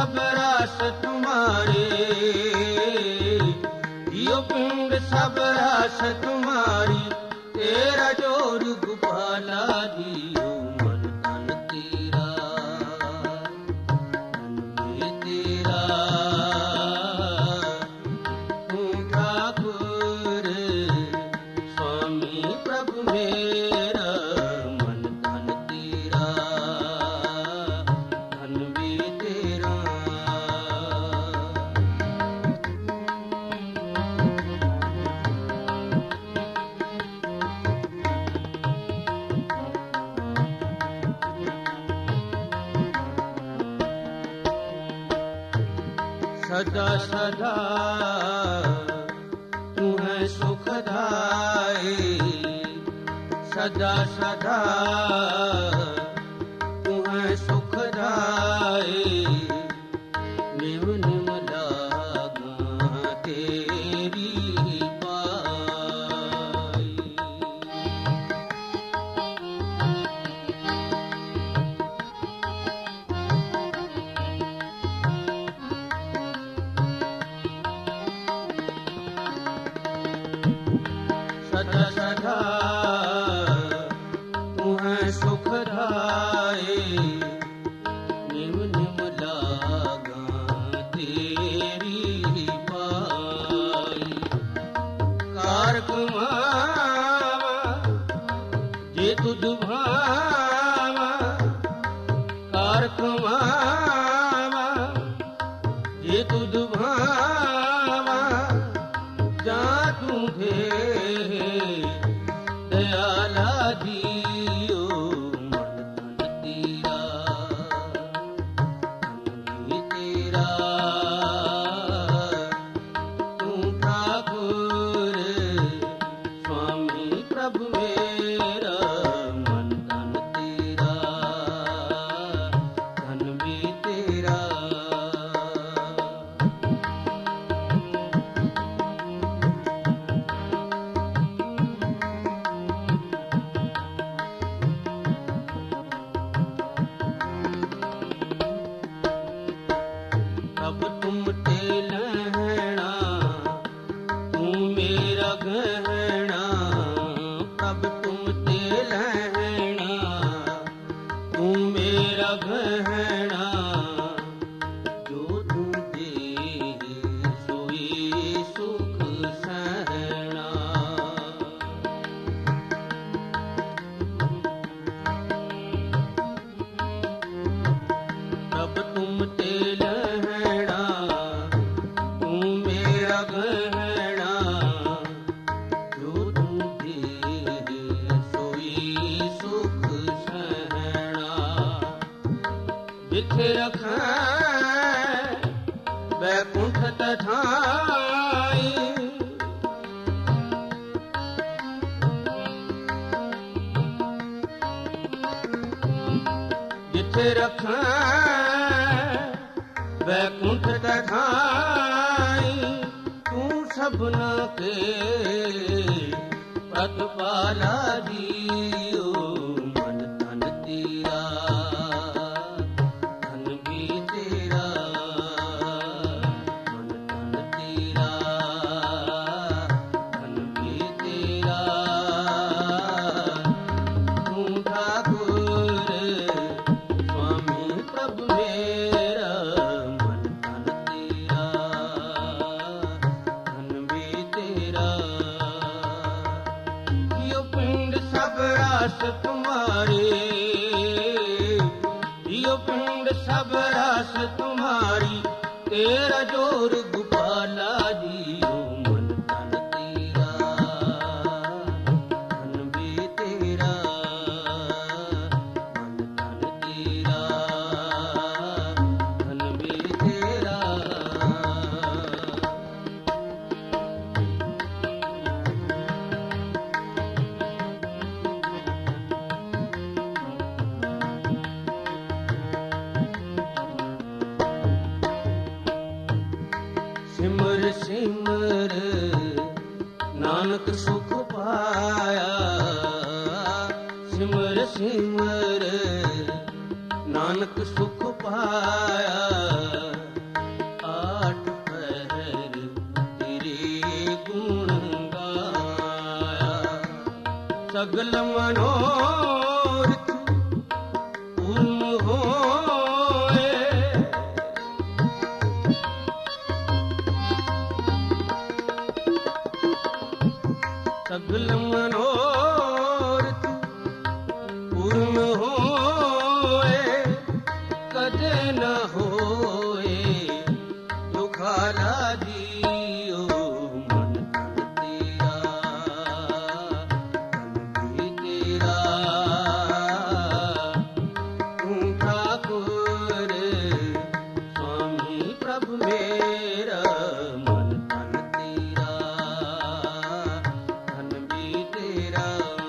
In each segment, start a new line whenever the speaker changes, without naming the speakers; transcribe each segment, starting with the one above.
सब रास तुम्हारे, जियो पिंड सब रास तुम्हारी, तेरा जोर गोपाला जियो मन तन तेरा, मन भी तेरा, तू ठाकुर स्वामी प्रभु मेरा, मन तन तेरा, धन भी तेरा। सदा सदा तू है सुखदाई, सदा सदा तू है सुखदाई, निम निम लागा तेरी पाई। सदा सदा तू है सुखदाई, निम निम लागा तेरी पाई। कारक मावा जे तुझ भावा, कारक मावा जे तुझ भावा, जा तू दयाला जियो मन तन तेरा, धन भी तेरा, तू ठाकुर स्वामी प्रभु मेरा, मन तन तेरा, धन भी तेरा। अब तुम तेलहना, तू मेरा गहना, अब तुम तेलहना, तू मेरा गहना, जो तू दे सोई सुख सहना। अब तुम तेलहना, तू मेरा गहना, जो तू दे सोई सुख सहना। जिथे रखै बैकुंठ तठाई, जिथे रखै बैकुंठ तठाई, तू सबना के प्रतिपाला जियो मन तन तेरा, धन भी तेरा, मन तन तेरा, धन भी तेरा, तू ठाकुर स्वामी प्रभु मेरा, मन तन तेरा, धन भी तेरा। जियो पिंड सब रास तुम्हारे, जियो पिंड सब रास तुम्हारी, तेरा जोर गोपाला जियो मन तन तेरा, धन भी तेरा, मन तन तेरा, धन भी तेरा। सिमर सिमर नानक सुख पाया, सिमर सिमर नानक सुख पाया, सगल मनोरथ पूर्ण होए। सगल मनोरथ पूर्ण होए, कदे न होए दुखाला जियो मन तन तेरा, तन भी तेरा। तू ठाकुर स्वामी प्रभु मेरा, मन तन तेरा, तन भी तेरा।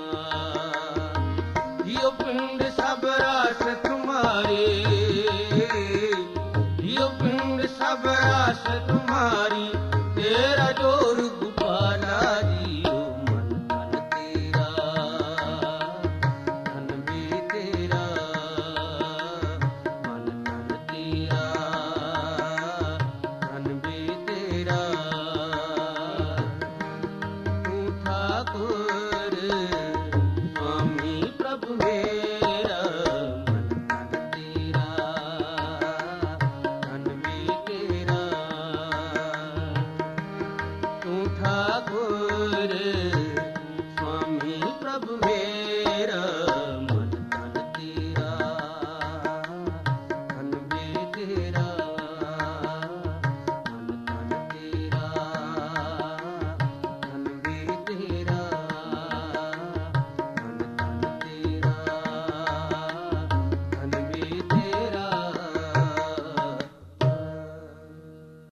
जियो पिंड सब रास तुम्हारे, जियो पिंड सब रास तुम्हारी, तेरा जो